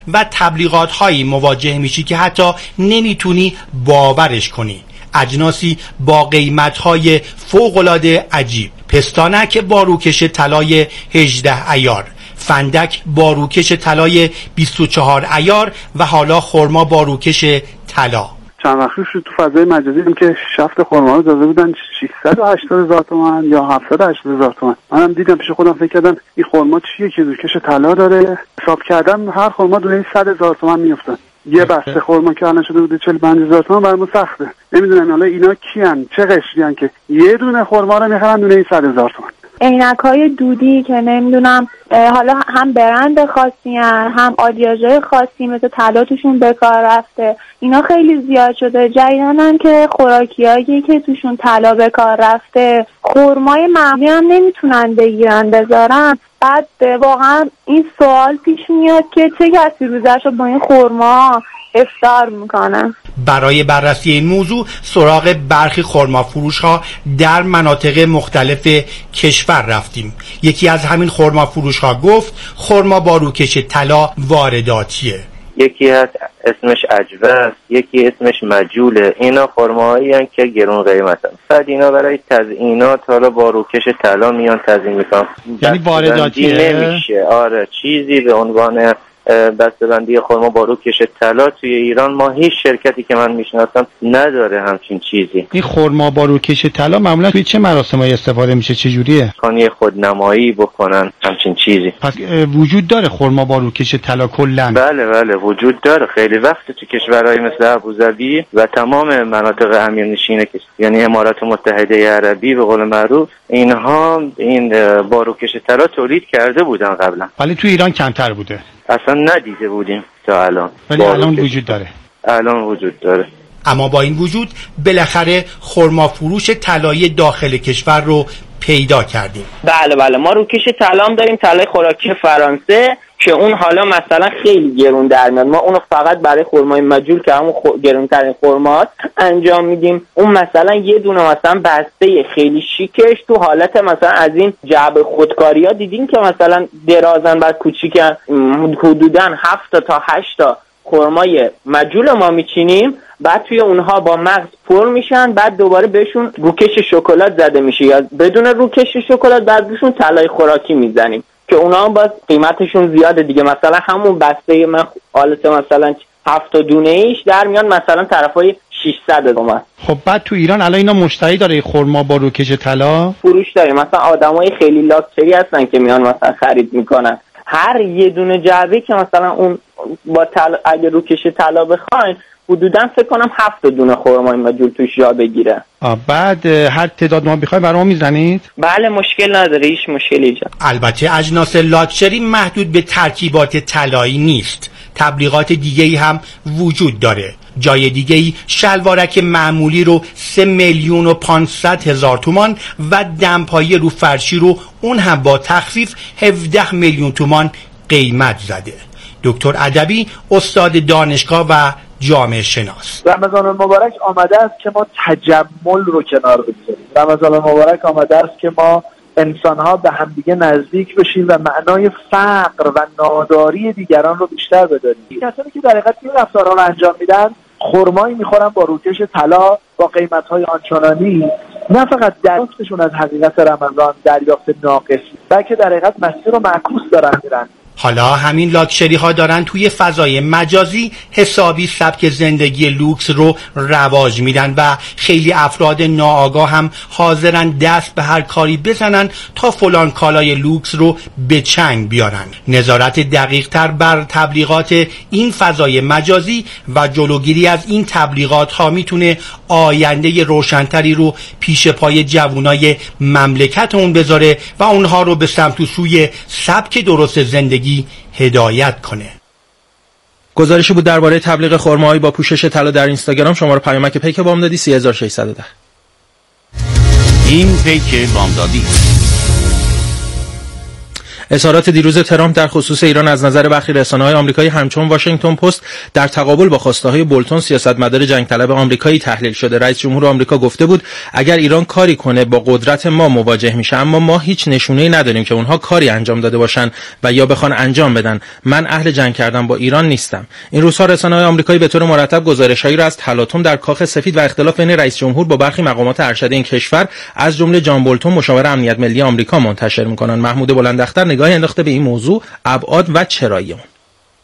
و تبلیغات هایی مواجه میشی که حتی نمیتونی باورش کنی. اجناسی با قیمت های فوق العاده عجیب، پستانک با روکش طلای 18 عیار، فندک با روکش طلای 24 عیار و حالا خرما با روکش طلا. چند وقت شد تو فضای مجازی دیدم که شفت خرما رو داده بودن 680,000 تومان یا 780,000 تومان. منم دیدم پیش خودم فکر کردم این خرما چیه که روکش طلا داره. حساب کردم هر خرما دونه 100,000 تومان میافتن. یه بسته خرما که الان شده بوده 45,000 تومان برام سخته. نمیدونم حالا اینا کیان، چه قشریان که یه دونه خرما رو میخرن دونه 100,000 تومان. عینک‌های دودی که نمیدونم حالا هم برند خاصی هم آلیاژهای خاصی مثل طلا توشون به کار رفته، اینا خیلی زیاد شده. جدیدن که خوراکیایی که توشون طلا به کار رفته خرمای معمولی هم نمیتونن بگیرن بذارن. بعد واقعا این سوال پیش میاد که چه کسی روزش رو با این خرما افطار میکنه. برای بررسی این موضوع سراغ برخی خرما فروش ها در مناطق مختلف کشور رفتیم. یکی از همین خرما فروش ها گفت خرما با روکش طلا وارداتیه. یکی هست اسمش عجوه، یکی اسمش مجوله. اینا خرماهایی هستند که گرون قیمتن. بعد اینا برای تزیینات حالا با روکش طلا میان تزیین میکنن. یعنی وارداتیه نمیشه. آره، چیزی به عنوان بسته‌بندی خرما با روکش طلا توی ایران ما هیچ شرکتی که من میشناسم نداره همچین چیزی. این خرما با روکش طلا معمولا توی چه مراسمایی استفاده میشه؟ چه جوریه؟ کانی خودنمایی بکنن همچین چیزی. پس وجود داره خرما با روکش طلا کلا؟ بله وجود داره. خیلی وقت تو کشورهای مثل ابوظبی و تمام مناطق امیرنشین یعنی امارات متحده عربی به قول معروف اینها این با روکش طلا تولید کرده بودن قبلا. ولی تو ایران کمتر بوده. اصلا ندیده بودیم تا الان. ولی الان وجود داره. الان وجود داره. اما با این وجود بالاخره خرما فروش طلایی داخل کشور رو پیدا کردیم. بله ما روکش طلا هم داریم، طلای خوراکی فرانسه که اون حالا مثلا خیلی گرون در میاد. ما اونو فقط برای خرمای مجول که همون گرونترین خرماست انجام میدیم. اون مثلا یه دونه مثلا بسته خیلی شیکش تو حالت مثلا از این جعبه خودکاریا دیدین که مثلا درازن بعد کوچیکن، حدوداً 7 تا 8 تا خرمای مجول ما میچینیم، بعد توی اونها با مغز پر میشن، بعد دوباره بهشون روکش شکلات زده میشه یا بدون روکش شکلات، بعد بهشون طلای خوراکی میزنیم که اونا هم باز قیمتشون زیاده دیگه. مثلا همون بسته من حالت مثلا 7 دونه ایش در میان مثلا طرفای 600 تومان. خب بعد تو ایران الان اینا مشتری داره خرما با روکش طلا فروش داریم. مثلا آدمای خیلی لاکچری هستن که میان مثلا خرید میکنن. هر یه دونه جعبه که مثلا اون با اگه روکش طلا بخواین حدوداً فکر کنم 7 دونه خرمای مجول توش جا بگیره. بعد هر تعداد ما بخواید برام میزنید؟ بله مشکل نداره، هیچ مشکلی ایجاد. البته اجناس لاکچری محدود به ترکیبات طلایی نیست. تبلیغات دیگه‌ای هم وجود داره. جای دیگه‌ای شلوارک معمولی رو 3,500,000 تومان و دمپایی رو فرشی رو اون هم با تخفیف 17 میلیون تومان قیمت زده. دکتر ادبی استاد دانشگاه و جامعه شناس: رمضان المبارک آمده است که ما تجمل رو کنار بگذاریم. رمضان المبارک آمده است که ما انسان‌ها به همدیگه نزدیک بشیم و معنای فقر و ناداری دیگران رو بیشتر بدانیم. کسانی که در حقیقت این رفتارها رو انجام میدن خرمایی میخورن با روکش طلا با قیمت‌های آنچنانی، نه فقط دریافتشون از حقیقت رمضان دریافت ناقصی، بلکه در حقیقت مسیر رو معکوس دارن میرن. حالا همین لاکچری ها دارن توی فضای مجازی حسابی سبک زندگی لوکس رو رواج میدن و خیلی افراد ناآگاه هم حاضرن دست به هر کاری بزنن تا فلان کالای لوکس رو به چنگ بیارن. نظارت دقیق تر بر تبلیغات این فضای مجازی و جلوگیری از این تبلیغات ها میتونه آینده روشنتری رو پیش پای جوانای مملکت اون بذاره و اونها رو به سمت و سوی سبک درست زندگی هدایت کنه. گزارشی بود درباره تبلیغ خرماهایی با پوشش طلا در اینستاگرام. شماره پیامک پیک بامدادی 3610. این پیک بامدادی. اظهارات دیروز ترامپ در خصوص ایران از نظر برخی رسانه‌های آمریکایی همچون واشنگتن پست در تقابل با خواسته‌های بولتون سیاستمدار جنگ طلب آمریکایی تحلیل شده. رئیس جمهور آمریکا گفته بود اگر ایران کاری کنه با قدرت ما مواجه میشه، اما ما هیچ نشونه‌ای نداریم که اونها کاری انجام داده باشن و یا بخوان انجام بدن. من اهل جنگ کردن با ایران نیستم. این روزها رسانه‌های آمریکایی به طور مرتب گزارش‌هایی را از تلاطم در کاخ سفید و اختلاف بین رئیس جمهور با برخی مقامات ارشد این کشور از جمله جان بولتون مشاور امنیت ملی آمریکا منتشر می‌کنند. محمود بلنداختر نگاهی انداخته به این موضوع، ابعاد و چرایی اون.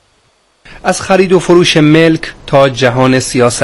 از خرید و فروش ملک تا جهان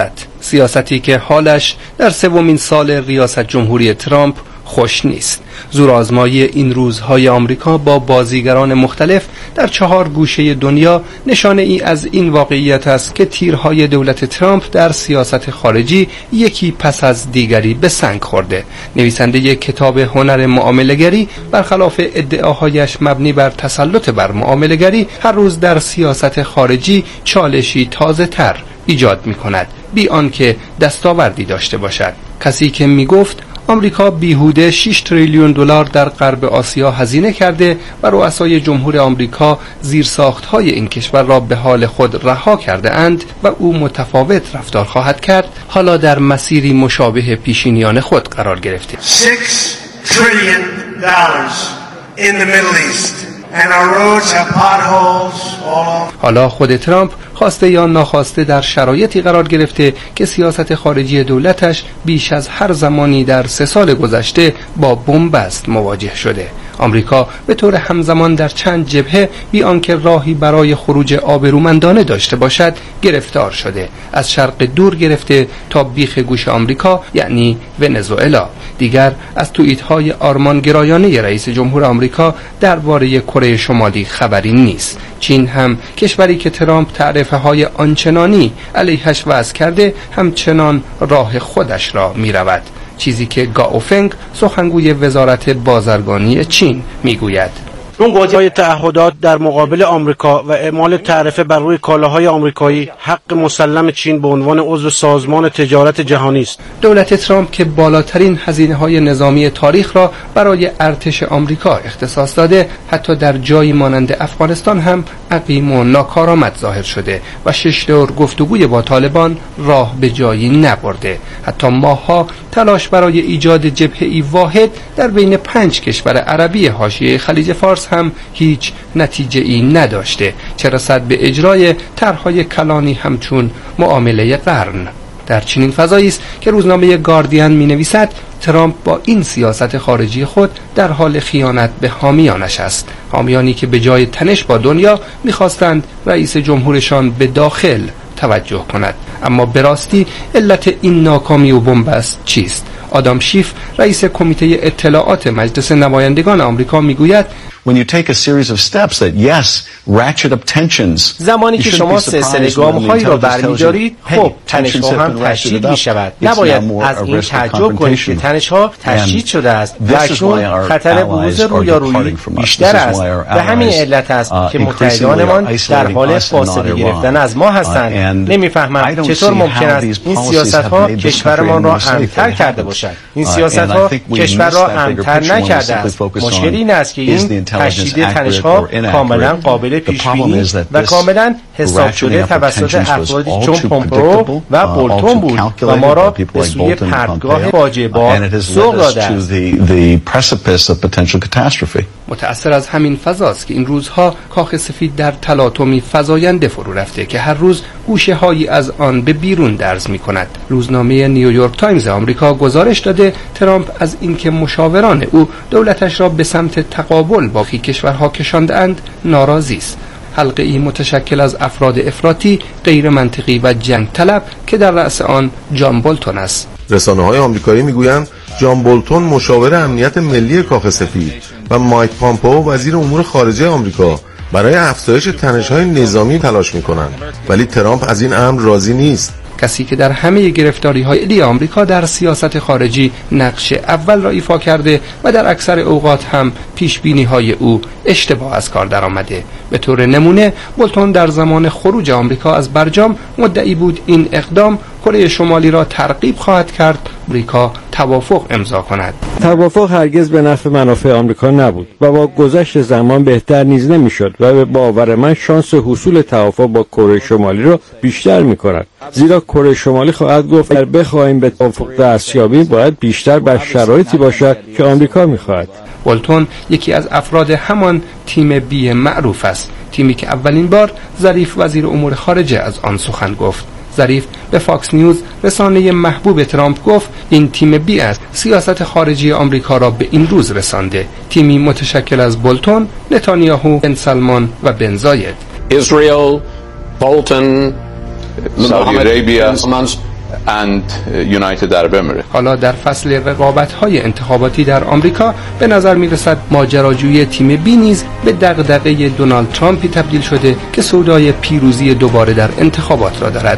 سیاستی که حالش در سومین سال ریاست جمهوری ترامپ خوش نیست. زورآزمایی این روزهای آمریکا با بازیگران مختلف در 4 گوشه دنیا نشانه ای از این واقعیت است که تیرهای دولت ترامپ در سیاست خارجی یکی پس از دیگری به سنگ خورده. نویسنده کتاب هنر معامله‌گری برخلاف ادعاهایش مبنی بر تسلط بر معامله‌گری هر روز در سیاست خارجی چالشی تازه تر ایجاد می کند بی آنکه دستاوردی داشته باشد. کسی که می گفت آمریکا بیهوده 6 تریلیون دلار در غرب آسیا هزینه کرده و رؤسای جمهور آمریکا زیرساخت‌های این کشور را به حال خود رها کرده اند و او متفاوت رفتار خواهد کرد، حالا در مسیری مشابه پیشینیان خود قرار گرفته. 6 trillion dollars in the Middle East. And our roads have potholes all. حالا خود ترامپ خواسته یا ناخواسته در شرایطی قرار گرفته که سیاست خارجی دولتش بیش از هر زمانی در 3 سال گذشته با بنبست مواجه شده. آمریکا به طور همزمان در چند جبهه بی آنکه راهی برای خروج آبرومندانه داشته باشد گرفتار شده، از شرق دور گرفته تا بیخ گوش آمریکا یعنی ونزوئلا. دیگر از توییت‌های آرمانگرایانه رئیس جمهور آمریکا درباره کره شمالی خبری نیست. چین هم کشوری که ترامپ تعرفه‌های آنچنانی علیهش وضع کرده همچنان راه خودش را می‌رود، چیزی که گائوفنگ سخنگوی وزارت بازرگانی چین میگوید. اون قضیه تعهدات در مقابل آمریکا و اعمال تعرفه بر روی کالاهای آمریکایی حق مسلم چین به عنوان عضو سازمان تجارت جهانی است. دولت ترامپ که بالاترین هزینه‌های نظامی تاریخ را برای ارتش آمریکا اختصاص داده، حتی در جایی مانند افغانستان هم عقیم و ناکارآمد ظاهر شده و 6 دور گفتگوی با طالبان راه به جایی نبرده. حتی ماه‌ها تلاش برای ایجاد جبهه‌ای واحد در بین 5 کشور عربی حاشیه خلیج فارس هم هیچ نتیجه‌ای نداشته، چه رسد به اجرای طرح‌های کلانی همچون معامله قرن. در چنین فضایی است که روزنامه گاردین می‌نویسد ترامپ با این سیاست خارجی خود در حال خیانت به حامیانش است، حامیانی که به جای تنش با دنیا می‌خواستند رئیس جمهورشان به داخل توجه کند. اما به راستی علت این ناکامی و بنبست چیست؟ آدام شیف رئیس کمیته اطلاعات مجلس نمایندگان آمریکا میگوید When you take a series of steps that yes ratchet up tensions. زمانی که شما سلسله گام‌هایی را برمی‌دارید، خب تنش‌ها هم تشدید می‌شود. نباید از این تعجب کنید که تنش‌ها تشدید شده است و اکنون خطر بروز رویارویی بیشتر است. به همین علت است که متحدانمان در حال فاصله گرفتن از ما هستند. نمی‌فهمم چطور ممکن است این سیاست‌ها کشورمان را امن‌تر کرده باشد. این سیاست‌ها کشور را امن‌تر نکرده است. مشکل این است که این تشدید تنش‌ها کاملا قابل پیش‌بینی و کاملا حساب شده توسط افرادی چون پومپئو و بولتون بود و ما را به سوی پرتگاه فاجعه بار سوق داده است. متأثر از همین فضاست که این روزها کاخ سفید در تلاطمی فزاینده فرو رفته که هر روز گوشه‌هایی از آن به بیرون درز می‌کند. روزنامه نیویورک تایمز آمریکا گزارش داده ترامپ از اینکه مشاوران او دولتش را به سمت تقابل با کشورها کشاندند ناراضی است. حلقه ای متشکل از افراد افراطی، غیر منطقی و جنگ طلب که در رأس آن جان بولتون است. رسانه‌های آمریکایی میگویند جان بولتون مشاور امنیت ملی کاخ سفید و مایک پومپئو وزیر امور خارجه آمریکا برای افزایش تنش‌های نظامی تلاش می‌کنند، ولی ترامپ از این امر راضی نیست. کسی که در همه گرفتاری‌های علی آمریکا در سیاست خارجی نقش اول را ایفا کرده و در اکثر اوقات هم پیشبینی‌های او اشتباه از کار درآمده. به طور نمونه بولتون در زمان خروج آمریکا از برجام مدعی بود این اقدام کره شمالی را ترغیب خواهد کرد آمریکا توافق امضا کند. توافق هرگز به نفع منافع آمریکا نبود و با گذشت زمان بهتر نیز نمیشد و به باور من شانس حصول توافق با کره شمالی را بیشتر می‌کند. زیرا کره شمالی خواهد گفت اگر بخواهیم به توافق دست یابیم باید بیشتر بر شرایطی باشد که آمریکا می‌خواهد. بولتون یکی از افراد همان تیم بی معروف است، تیمی که اولین بار ظریف وزیر امور خارجه از آن سخن گفت. ظریف به فاکس نیوز رسانه محبوب ترامپ گفت این تیم بی است، سیاست خارجی آمریکا را به این روز رسانده. تیمی متشکل از بولتون، نتانیاهو، بن سلمان و بن زاید. اسرائیل، بولتون، سعودی عربیه and United Arab Emirates. حالا در فصل رقابت‌های انتخاباتی در آمریکا به نظر می‌رسد ماجراجویی تیم بی نیز به دغدغه دونالد ترامپی تبدیل شده که سودای پیروزی دوباره در انتخابات را دارد.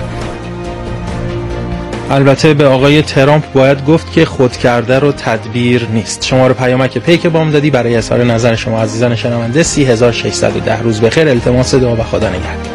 البته به آقای ترامپ باید گفت که خودکرده رو تدبیر نیست. شماره پیامک پیک بامدادی برای اظهار نظر شما عزیزان شنونده 30610. روز بخیر، التماس دعا و خدا نگهدار.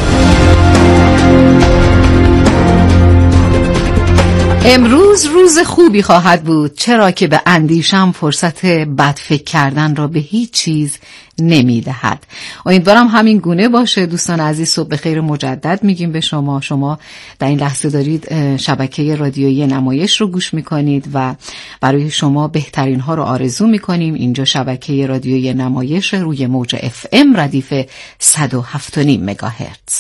امروز روز خوبی خواهد بود، چرا که به اندیشم فرصت بد فکر کردن را به هیچ چیز نمی دهد. امیدوارم همین گونه باشه. دوستان عزیز، صبح بخیر مجدد میگیم به شما. شما در این لحظه دارید شبکه رادیویی نمایش رو گوش میکنید و برای شما بهترین ها رو آرزو میکنیم. اینجا شبکه رادیویی نمایش روی موج FM ردیف 107.5 مگاهرتز.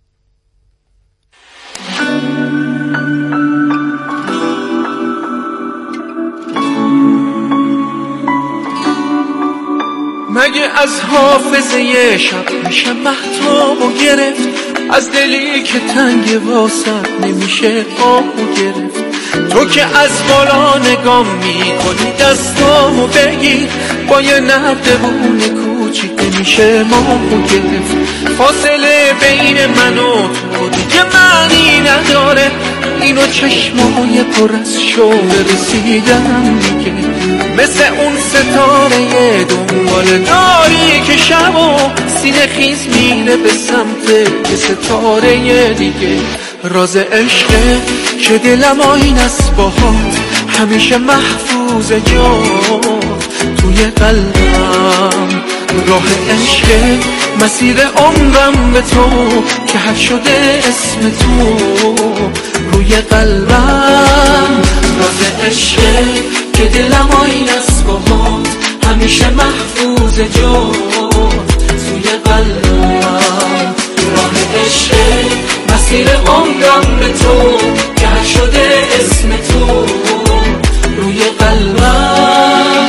مگه از حافظه شب میشه مهتاب و گرفت، از دلی که تنگ واسط نمیشه آهو گرفت. تو که از بالا نگام میکنی دستامو بگیر، با یه نردبون کوچیک نمیشه ماهو گرفت. فاصله بین من و تو دیگه معنی نداره، اینو چشمای پر از شوق رسیدن دیگه. مثل اون ستاره دنبال داری که شب و سینه خیز میره به سمت یه ستاره دیگه. راز عشقه که دلم آین است باهات، همیشه محفوظ جا توی قلبم. راه عشقه مسیر عمرم به تو که حک شده اسم تو روی قلبم. راز عشقه که دلم آین است باهات، همیشه محفوظ جا توی قلبم. راه عشقه مسیر عمرم به تو که حک شده اسم تو روی قلبم.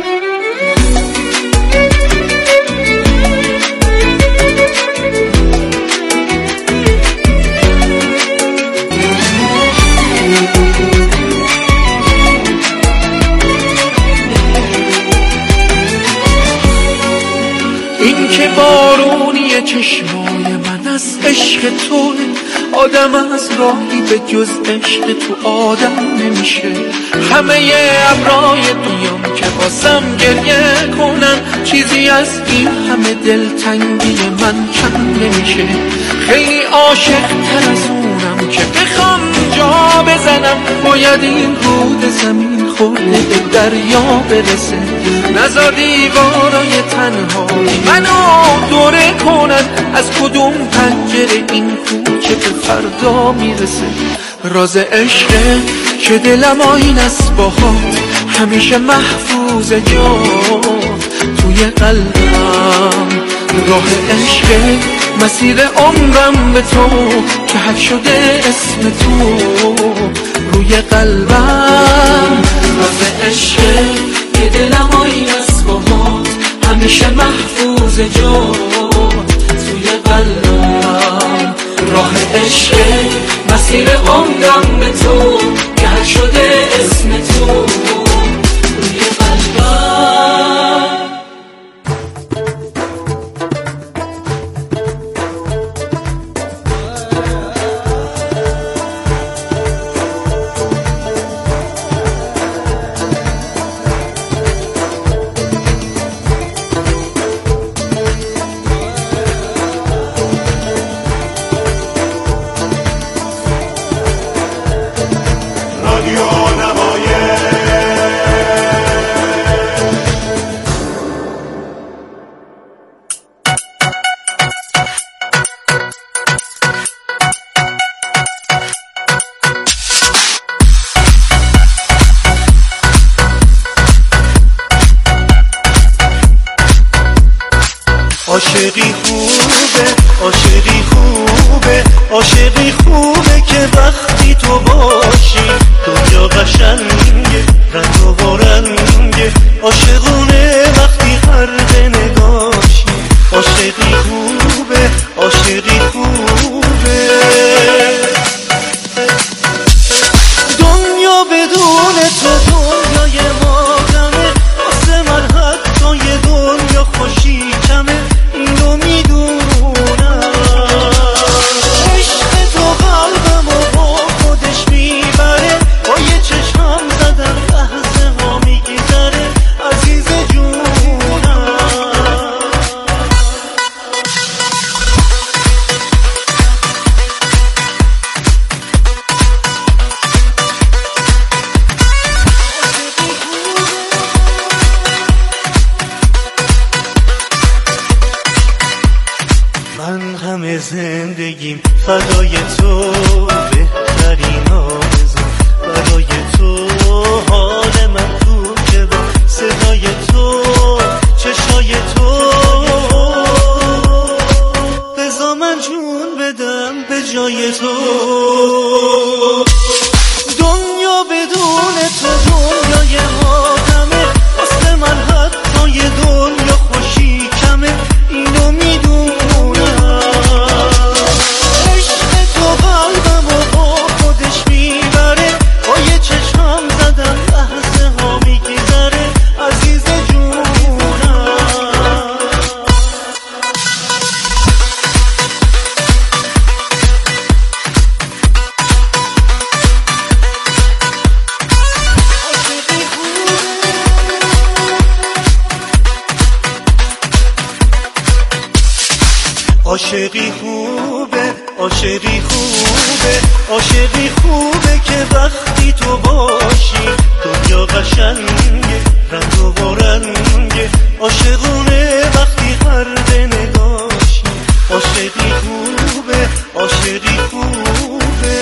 این که بارونی چشمای من از عشق توه، آدم از راهی به جز عشق تو آدم نمیشه. همه ابرای دنیام که واسم گریه کنن، چیزی از این همه دلتنگی من کم نمیشه. خیلی عاشق تر از اونم که بخوام جا بزنم، باید این رود زمین خورده به دریا برسه. نزار دیوارای تنهایی منو دوره کنن، از کدوم پنجره این کوچه به فردا میرسه. راز عشقه که دلم آین است باهات، همیشه محفوظ جا توی قلبم. راه عشقه مسیر عمرم به تو که حک شده اسم تو روی قلبم. راز عشقه که دلم آین است باهات، همیشه محفوظ جا توی قلبم. راه عشقه مسیر عمرم به تو که حک شده اسم تو روی قلبم. رادیو عاشقی خوبه که وقتی تو باشی دنیا قشنگه رنگ و رنگه عاشقونه وقتی غرق نگاشی عاشقی خوبه عاشقی خوبه دنیا بدون تو دنیای مادمه واسه من حتی یه دنیا خوشی کمه اینو میدونم عشق تو قلبمو با خودش میبره با یه چشمم زدن لحظه ها میگذره عزیز جونم من همه زندگیم فدای تو بهترین آرزو برای تو حال من خوبه با صدای تو چشای تو بذار من جون بدم به جای تو دنیا بدون تو دنیای مادمه واسه من حتی یه دنیا خوشی کمه اینو میدونم عشق تو قلبمو با خودش میبره با یه چشمم زدن لحظه ها میگذره عزیز جونم عاشقی خوبه عاشقی خوبه عاشقی خوبه که وقتی تو باشی دنیا قشنگه رنگ و رنگه عاشقونه وقتی غرق نگاشی عاشقی خوبه عاشقی خوبه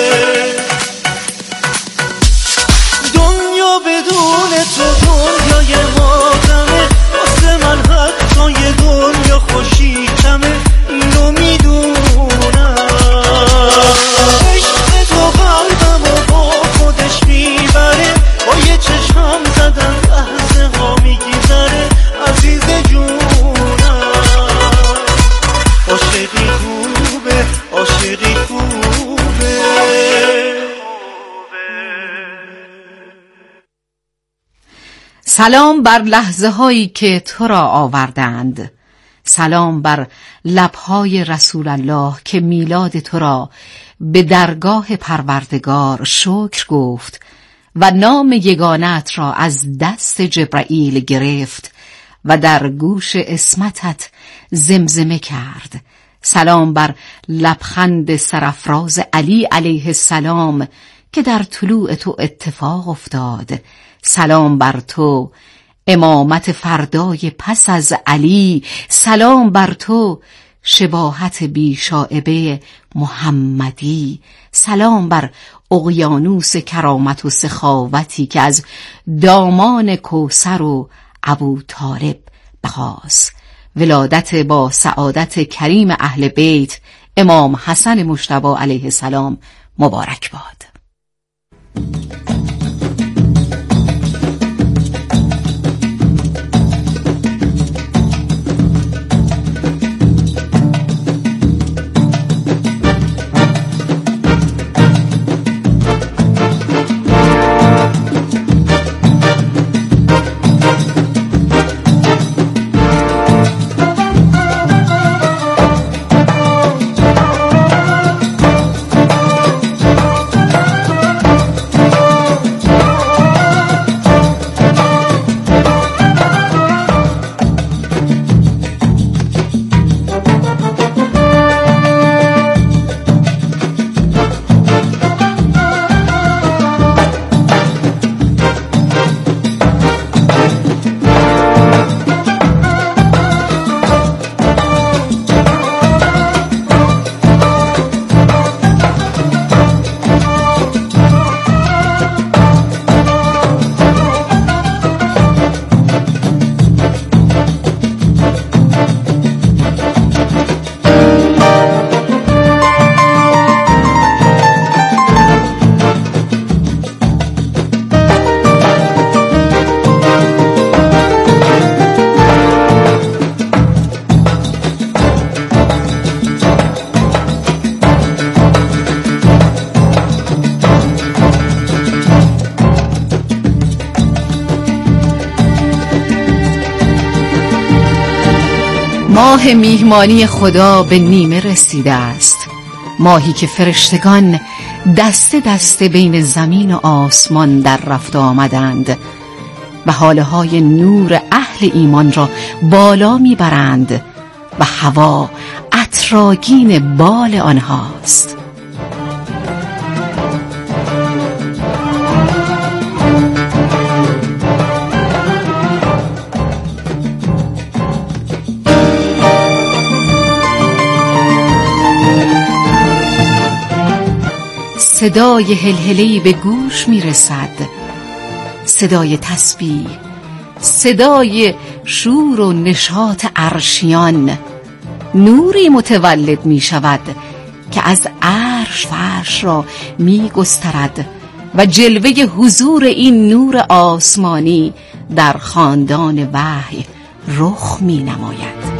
دنیا بدون تو دنیای مادمه واسه من حتی یه دنیا خوشی کمه اینو میدونم عشق تو قلبمو با خودش میبره با یه چشمم زدن لحظه ها میگذره عزیز جونم عاشقی خوبه عاشقی خوبه سلام بر لحظه هایی که تو را آوردند، سلام بر لبهای رسول الله که میلاد تو را به درگاه پروردگار شکر گفت و نام یگانت را از دست جبرائیل گرفت و در گوش عصمتت زمزمه کرد. سلام بر لبخند سرافراز علی علیه السلام که در طلوع تو اتفاق افتاد. سلام بر تو امامت فردای پس از علی، سلام بر تو شباهت بیشائبه محمدی، سلام بر اقیانوس کرامت و سخاوتی که از دامان کوثر و ابو طالب بخواست. ولادت با سعادت کریم اهل بیت امام حسن مجتبی علیه السلام مبارک باد. ماه میهمانی خدا به نیمه رسیده است، ماهی که فرشتگان دسته دسته بین زمین و آسمان در رفت آمدند و حاله های نور اهل ایمان را بالا میبرند و هوا عطرآگین بال آنهاست. صدای هلهله‌ای به گوش میرسد، صدای تسبیح، صدای شور و نشاط عرشیان. نوری متولد می شود که از عرش فرش را می گسترد و جلوه حضور این نور آسمانی در خاندان وحی رخ می نماید.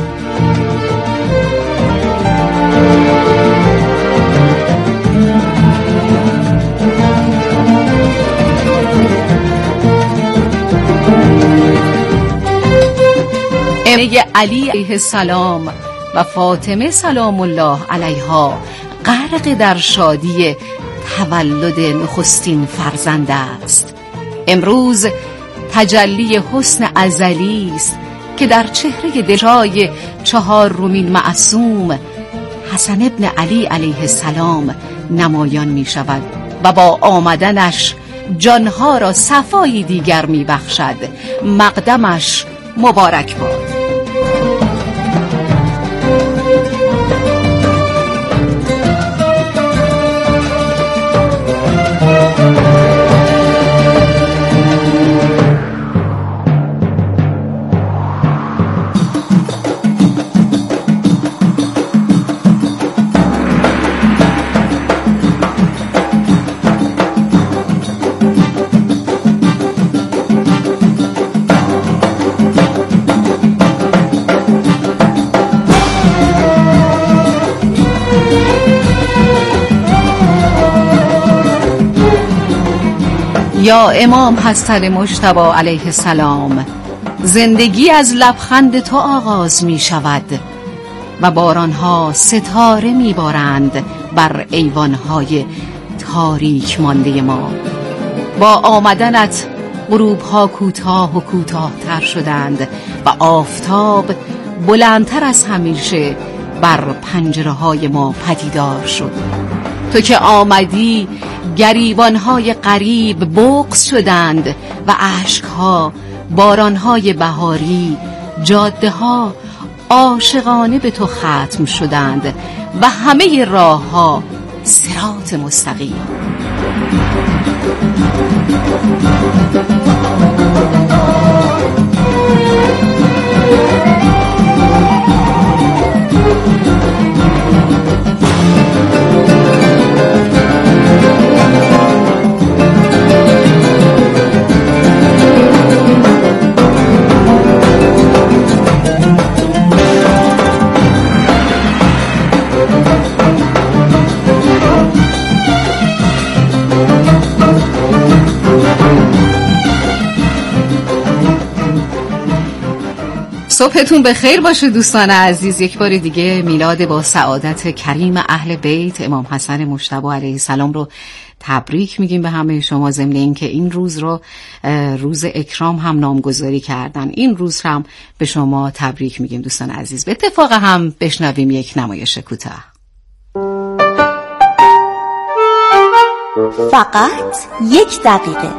علی علیه السلام و فاطمه سلام الله علیها غرق در شادی تولد نخستین فرزند است. امروز تجلی حسن ازلی است که در چهره دلای چهارمین معصوم حسن ابن علی علیه السلام نمایان می شود و با آمدنش جانها را صفایی دیگر می بخشد. مقدمش مبارک باد. یا امام حسن مجتبی علیه السلام، زندگی از لبخند تو آغاز می شود و بارانها ستاره می بارند بر ایوانهای تاریک مانده ما. با آمدنت غروبها کوتاه و کوتاه‌تر شدند و آفتاب بلندتر از همیشه بر پنجره‌های ما پدیدار شد. تو که آمدی گریبانهای غریب بغض شدند و اشکها بارانهای بهاری، جاده‌ها عاشقانه به تو ختم شدند و همه راه‌ها صراط مستقیم. صبحتون بخیر باشه دوستان عزیز. یک بار دیگه میلاد با سعادت کریم اهل بیت امام حسن مجتبی علیه السلام رو تبریک میگیم به همه شما، ضمن اینکه این روز رو روز اکرام هم نامگذاری کردن. این روز هم به شما تبریک میگیم دوستان عزیز. به اتفاق هم بشنویم یک نمایش کوتاه. فقط 1 دقیقه.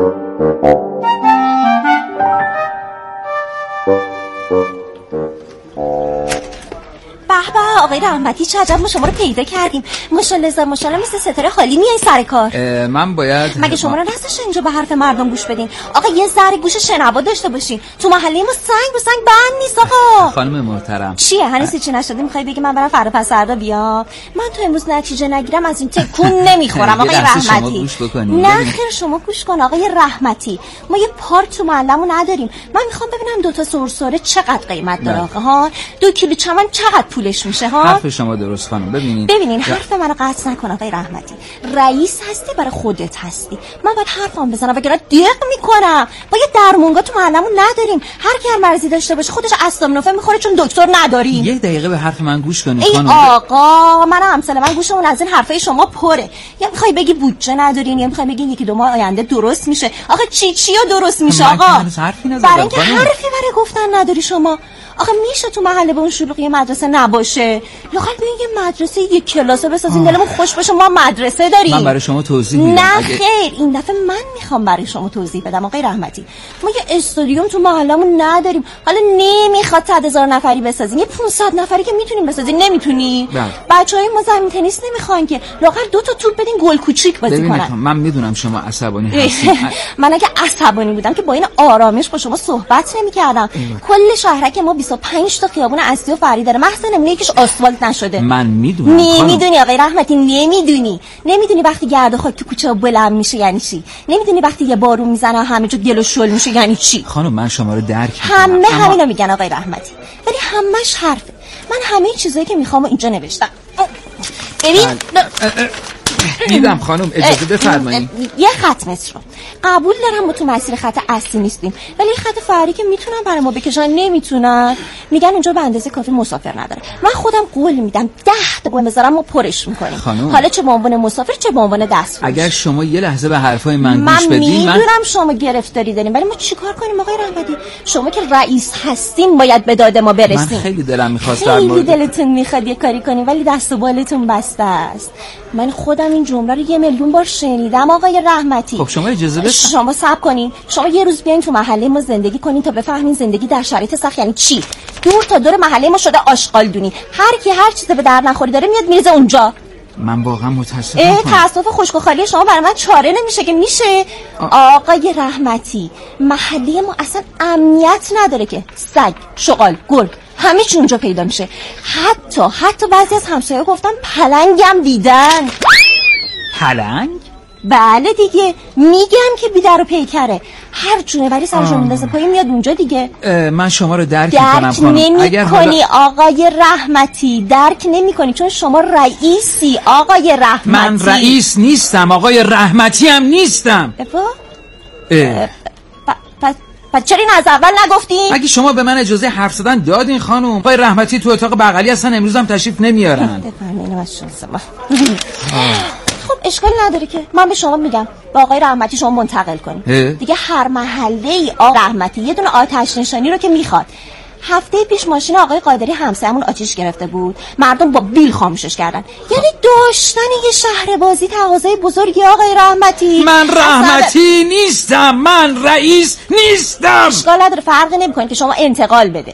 به آقای رحمتی، چه عجب ما شما رو پیدا کردیم. ماشاءالله مثل ستاره خالی میای سر کار. من باید مگه شما رو نذاشتین اینجا به حرف مردم گوش بدین؟ آقا یه ذره گوش شنوا داشته باشین. تو محله ما سنگ به سنگ بند نیست آقا. خانم محترم چیه هنوز چی نشده؟ میخوای بگی من برم فردا پس فردا بیام؟ من تو امروز نتیجه نگیرم از این تکون نمیخورم آقای رحمتی. نه خیر شما گوش کن آقای رحمتی، ما یه پارک تو محلمون نداریم. من میخوام ببینم 2 تا سرسره چقدر قیمت داره آقا ها. 2 کیلو چمن چقدر پولش میشه حرف شما درست خانم. ببینین حرف منو قطع نکن آقای رحمتی. رئیس هستی برای خودت هستی. من باید حرفام بزنم وگرنه دق میکنم. با یه درمونگا تو محلمون نداریم. هر کی هر مرضی داشته باشه خودش استامینوفن میخوره چون دکتر نداریم. یه دقیقه به حرف من گوش کنید خانم. آقا من همسال من گوشمون از این حرفای شما پره. یا میخوای بگی بودجه ندارین یا میخوای بگی یکی دو ماه آینده درست میشه. آخه چیا درست میشه آقا؟ برای اینکه حرفی برای گفتن نداری شما. آخه میشه تو محله به اون شلوغی مدرسه نباشه؟ لااقل ببین یه مدرسه یک کلاسه بسازین دلمون خوش باشه ما مدرسه داریم. من برای شما توضیح میدم. نه خیر این دفعه من میخوام برای شما توضیح بدم آقای رحمتی. ما یه استادیوم تو محلمون نداریم. حالا نمیخواد 100,000 نفری بسازین. یه 500 نفری که میتونیم بسازین نمیتونی؟ بچهای ما زمین تنیس نمیخوان که لااقل 2 تا توپ بدین گل کوچیک بازی کنن. من میدونم شما عصبانی هستین. من اگه عصبانی بودم که با این آرامش با شما صحبت نمیکردم. کل شهرک ما 25 تا خیابون اصلی و فرعی داره. محض نمونه یکیش آسفالت نشده. من میدونم. نمیدونی آقای رحمتی نمیدونی وقتی گرد و خاک تو کوچه بلند میشه یعنی چی؟ نمیدونی وقتی یه بارون میزنه همه جا گل و شل میشه یعنی چی؟ خانم من شما رو درک میکنم. همینو میگن آقای رحمتی. ولی همش حرفه. من همه چیزایی که میخوام اینجا نوشتم. ببین دیدم خانم اجازه بفرمایید. یه خط مترو قبول دارم ما تو مسیر خط اصلی نیستیم ولی خط فرعی که میتونن برای ما بکشن نمیتونن. میگن اونجا به اندازه کافی مسافر نداره. من خودم قول میدم 10 تا قول بذارم ما پرش میکنیم. حالا چه به عنوان مسافر چه به عنوان دستفروش. اگر شما یه لحظه به حرفای من گوش بدین من میدونم شما گرفتاری دارین ولی ما چیکار کنیم آقای رحمتی؟ شما که رئیس هستین باید به داد ما برسین. من خیلی دلم می‌خواست خیلی دلتون میخواد یه کاری کنین ولی دست و بالتون بسته است. من خودم این جمله رو 1,000,000 بار شنیدم آقای رحمتی. خب شما اجازه بدید شما صبر کنین. شما یه روز بیاین تو محله ما زندگی کنین تا بفهمین زندگی در شرایط سخت یعنی چی. دور تا دور محله ما شده آشغالدونی. هر کی هر چیز به در نخوری داره میاد میریزه اونجا. من واقعا متاسفم. تاسف خشک و خالی شما برای من چاره نمیشه که میشه. آقای رحمتی محله ما اصلا امنیت نداره که سگ، شغال، گرگ همه چی اونجا پیدا میشه. حتی بعضی از همسایه‌ها گفتن پلنگم دیدن. پلنگ؟ بله دیگه میگم که بیدر و پیکره هر جونوری سرشو میندازه پایین میاد اونجا دیگه. من شما رو درک میکنم خانم. اگر کنی آقای رحمتی درک نمیکنی چون شما رئیسی آقای رحمتی. من رئیس نیستم آقای رحمتی هم نیستم. پس چرا این از اول نگفتین؟ اگه شما به من اجازه حرف زدن دادین خانم. آقای رحمتی تو اتاق بغلی هستن امروز هم تشریف نمیارن. خب اشکال نداره که من به شما میگم با آقای رحمتی شما منتقل کنید دیگه. هر محله ای آقای رحمتی یه دونه آتش نشانی رو که میخواد. هفته پیش ماشین آقای قادری همسایه‌مون آتش گرفته بود. مردم با بیل خاموشش کردن. یعنی داشتن یه شهر بازی تقاضای بزرگی آقای رحمتی. من رحمتی نیستم. من رئیس نیستم. اشکال نداره فرقی نمیکنه که شما انتقال بده.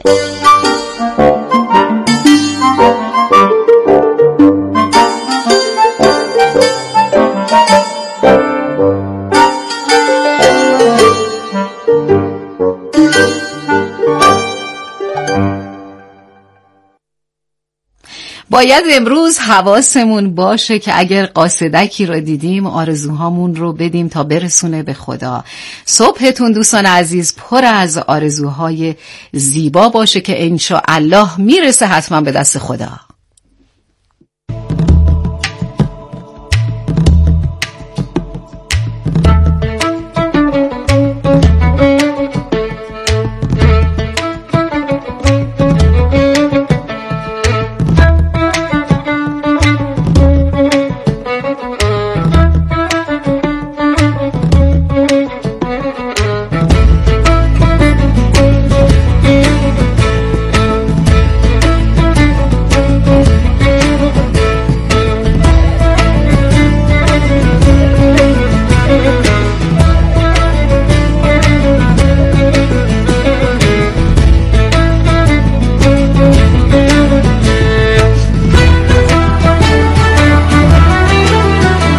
باید امروز حواسمون باشه که اگر قاصدکی رو دیدیم آرزوهامون رو بدیم تا برسونه به خدا. صبحتون دوستان عزیز پر از آرزوهای زیبا باشه که انشاءالله میرسه حتما به دست خدا.